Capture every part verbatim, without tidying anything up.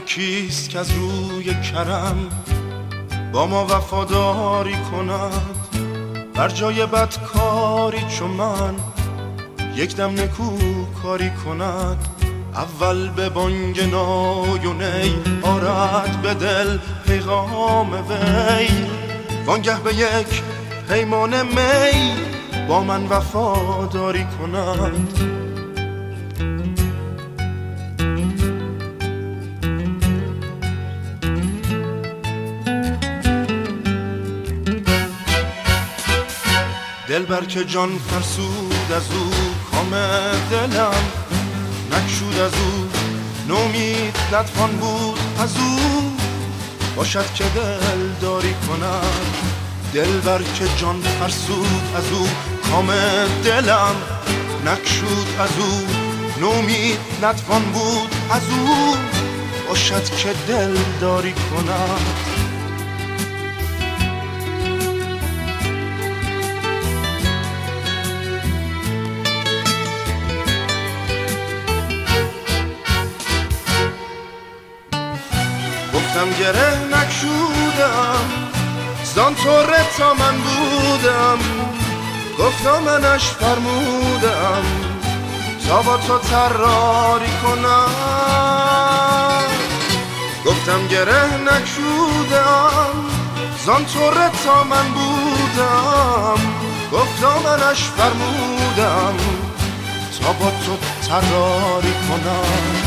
کیست که از روی کرم با ما وفاداری کند، بر جای بدکاری چو من یک دم نکو کاری کند. اول به بانگ نای و نی آرد به دل پیغام وی، وانگه به یک پیمان می با من وفاداری کند. دلبر که جان فرسود از او کام دلم، نکشود از او نومید نتوان بود از او، باشد که دل داری کند. دلبر که جان فرسود از او کام دلم، نکشود از او نومید نتوان بود از او، باشد که دل داری کند. گفتم گره نکشودم زان طره تا من بودم، گفتم منش فرمودم تا با تو طراری کنم. گفتم گره نکشودم زان طره تا من بودم، گفتم منش فرمودم تا با تو طراری کنم.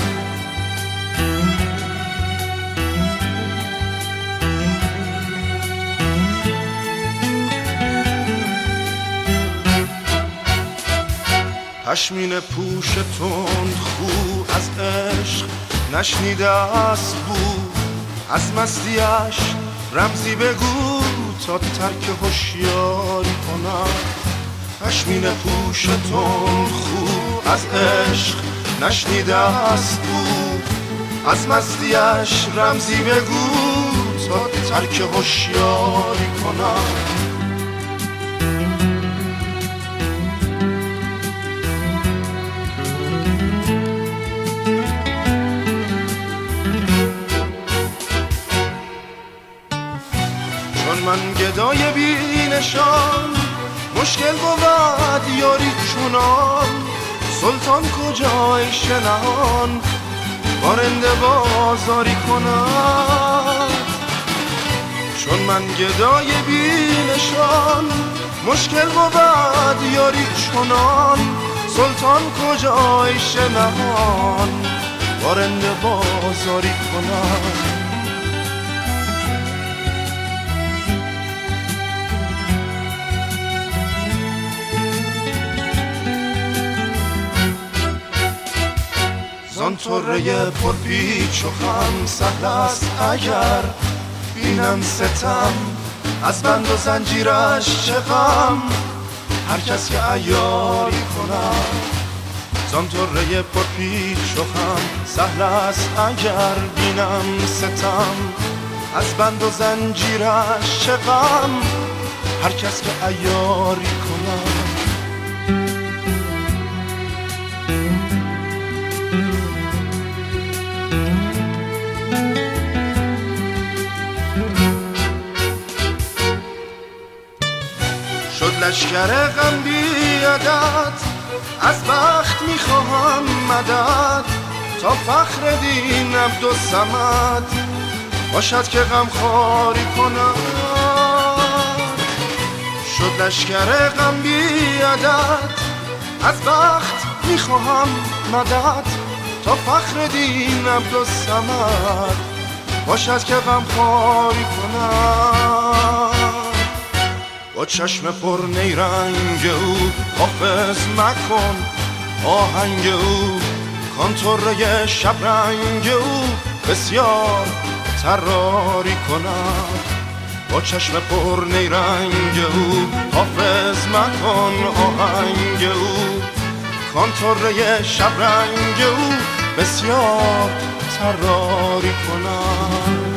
پشمین پوش تند خو از عشق نشنیده است بود، از مستیش رمزی بگو تا ترک هوشیاری کنم. پشمین پوش تند خو از عشق نشنیده است بود، از مستیش رمزی بگو تا ترک هوشیاری کنم. من گدای بی نشان مشکل بود یاری چونان، سلطان کجای شنهان بارنده بازاری کند. چون من گدای بی نشان مشکل بود یاری چونان، سلطان کجای شنهان بارنده بازاری کند. زان طره پر پیچ و خم سهل است اگر بینم ستم، از بند و زنجیرش چه غم هر کس که عیاری کند. زان طره پر پیچ و خم سهل است اگر بینم ستم، از بند و زنجیرش چه غم هر کس که عیاری کند. شد لشکر غم بی عدد، از بخت میخواهم مدد تا فخر دین عبدالصمد باشد که غم خواری کند. شد لشکر غم بی عدد، از بخت میخواهم مدد تا فخر دین عبدالصمد باشد که غم خواری کند. با چشم پر نیرنگ او حافظ مکن آهنگ او، کانتوره شبرنگ او بسیار طراری کند. با چشم پر نیرنگ او حافظ مکن آهنگ او، کانتوره شبرنگ او بسیار طراری کند.